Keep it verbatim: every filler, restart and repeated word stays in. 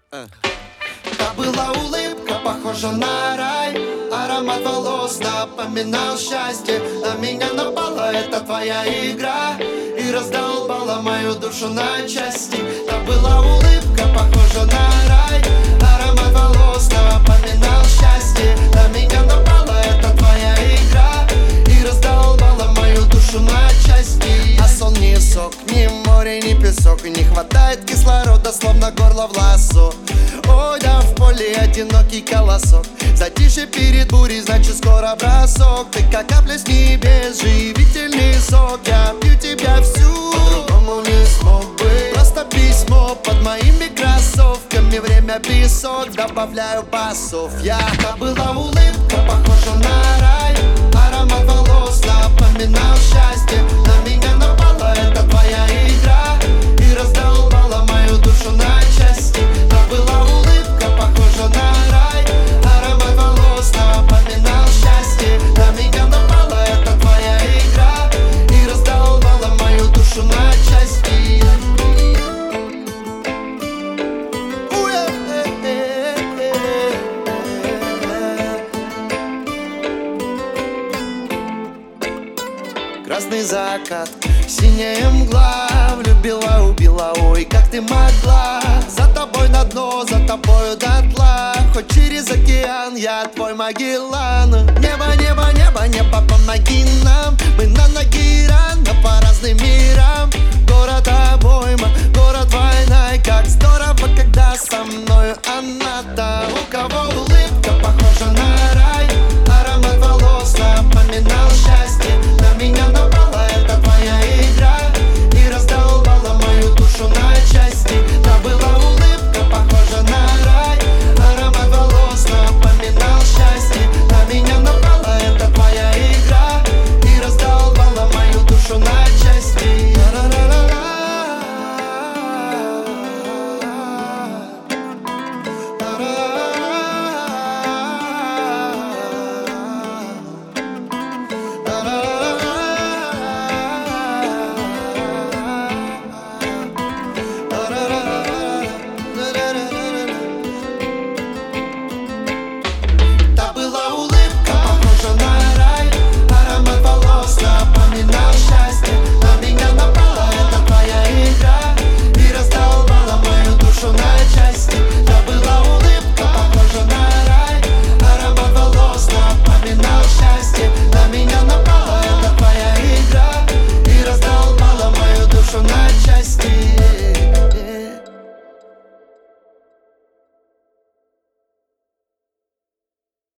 Это была улыбка, похожа на рай. Аромат волос напоминал счастье. На меня напала эта твоя игра и раздолбала мою душу на части. Это была улыбка, похожа на рай. Аромат волос напоминал счастье. На меня напала эта твоя игра и раздолбала мою душу на части. А сон не сок, ни море, ни песок. И не хватает кислорода, словно горло в лассо. Ой, да в поле одинокий колосок. Затишье перед бурей, значит скоро бросок. Ты как капля с небес, живительный сок. Я пью тебя всю, по-другому не смог бы. Просто письмо под моими кроссовками. Время песок, добавляю басов. Я, это была улыбка, похожа на рай. Аромат волос напоминал счастье. На меня напала эта твоя игра и раздолбала мою душу на части. Это была улыбка, похожа на рай. Аромат волос напоминал счастье. На меня напала эта твоя игра и раздолбала мою душу на части. Красный закат, синяя мгла. Влюбила, убила, ой, как ты могла. За тобой на дно, за тобою дотла. Хоть через океан, я твой Магеллан. Небо, небо, небо, небо, помоги нам. Мы на ноги рано по разным мирам. Город обойма, город война, и как сто